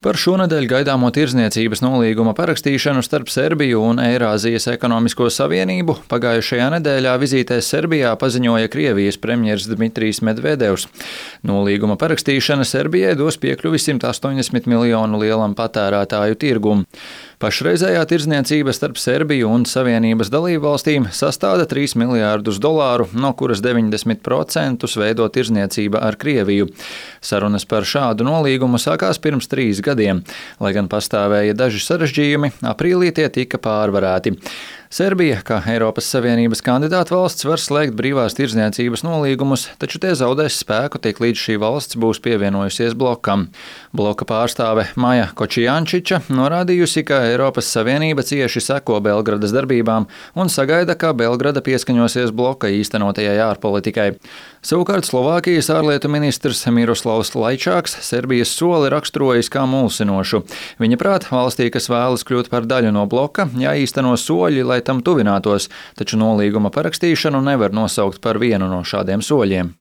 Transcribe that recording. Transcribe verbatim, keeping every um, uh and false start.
Par šonedēļ gaidāmo tirdzniecības nolīguma parakstīšanu starp Serbiju un Eirāzijas ekonomisko savienību pagājušajā nedēļā vizītē Serbijā paziņoja Krievijas premjers Dmitrijs Medvedevs. Nolīguma parakstīšana Serbijai dos piekļuvi simt astoņdesmit miljonu lielam patērētāju tirgum. Pašreizējā tirdzniecība starp Serbiju un Savienības dalībvalstīm sastāda trīs miljārdus dolāru, no kuras deviņdesmit procentus veido tirdzniecība ar Krieviju. Sarunas par šādu nolīgumu sākās pirms trīs gadiem, lai gan pastāvēja daži sarežģījumi, aprīlī tie tika pārvarēti. Serbija, kā Eiropas Savienības kandidāta valsts, var slēgt brīvās tirdzniecības nolīgumus, taču tie zaudēs spēku tik līdz šī valsts būs pievienojusies blokam. Bloka pārstāve Maja Kočijančiča norādījusi, ka Eiropas Savienība cieši seko Belgradas darbībām un sagaida, ka Belgrada pieskaņosies bloka īstenotajai ārpolitikai. Savukārt Slovākijas ārlietu ministrs Miroslavs Laičāks Serbijas soli raksturojis kā mulsinošu. Viņa prāt, valstī, kas vēlas kļūt par daļu no bloka, jāīsteno soļi, lai tam tuvinātos, taču nolīguma parakstīšanu nevar nosaukt par vienu no šādiem soļiem.